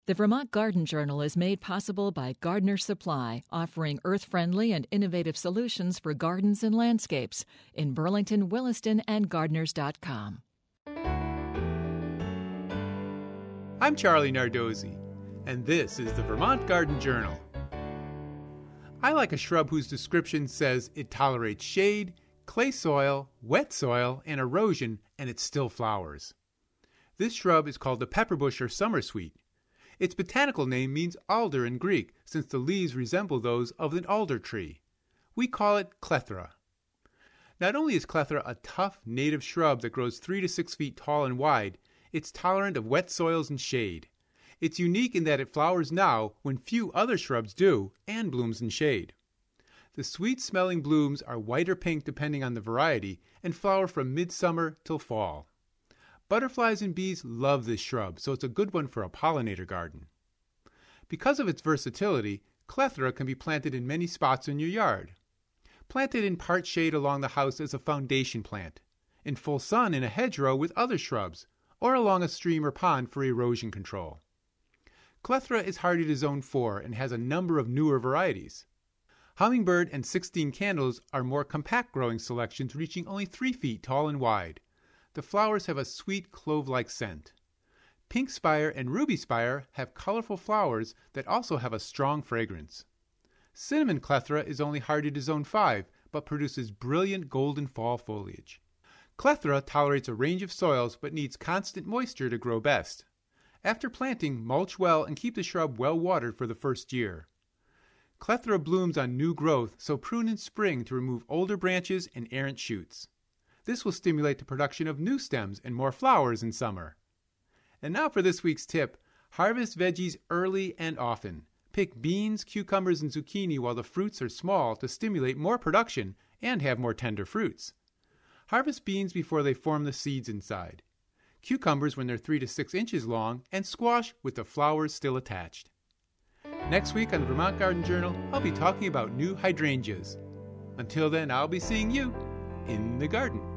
The Vermont Garden Journal is made possible by Gardener's Supply, offering earth-friendly and innovative solutions for gardens and landscapes in Burlington, Williston, and gardeners.com. I'm Charlie Nardozzi, and this is the Vermont Garden Journal. I like a shrub whose description says it tolerates shade, clay soil, wet soil, and erosion, and it still flowers. This shrub is called the pepperbush or summersweet. Its botanical name means alder in Greek, since the leaves resemble those of an alder tree. We call it clethra. Not only is clethra a tough native shrub that grows 3 to 6 feet tall and wide, it's tolerant of wet soils and shade. It's unique in that it flowers now when few other shrubs do, and blooms in shade. The sweet-smelling blooms are white or pink depending on the variety, and flower from midsummer till fall. Butterflies and bees love this shrub, so it's a good one for a pollinator garden. Because of its versatility, clethra can be planted in many spots in your yard. Plant it in part shade along the house as a foundation plant, in full sun in a hedgerow with other shrubs, or along a stream or pond for erosion control. Clethra is hardy to zone 4 and has a number of newer varieties. Hummingbird and 16 Candles are more compact growing selections reaching only 3 feet tall and wide. The flowers have a sweet clove-like scent. Pink Spire and Ruby Spire have colorful flowers that also have a strong fragrance. Cinnamon Clethra is only hardy to zone 5, but produces brilliant golden fall foliage. Clethra tolerates a range of soils but needs constant moisture to grow best. After planting, mulch well and keep the shrub well watered for the first year. Clethra blooms on new growth, so prune in spring to remove older branches and errant shoots. This will stimulate the production of new stems and more flowers in summer. And now for this week's tip. Harvest veggies early and often. Pick beans, cucumbers, and zucchini while the fruits are small to stimulate more production and have more tender fruits. Harvest beans before they form the seeds inside. Cucumbers when they're 3 to 6 inches long, and squash with the flowers still attached. Next week on the Vermont Garden Journal, I'll be talking about new hydrangeas. Until then, I'll be seeing you in the garden.